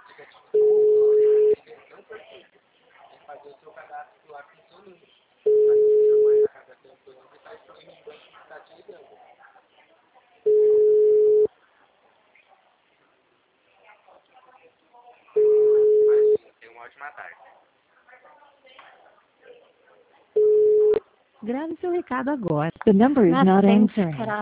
Tenha uma ótima tarde. Grave seu recado agora. The number is not answering.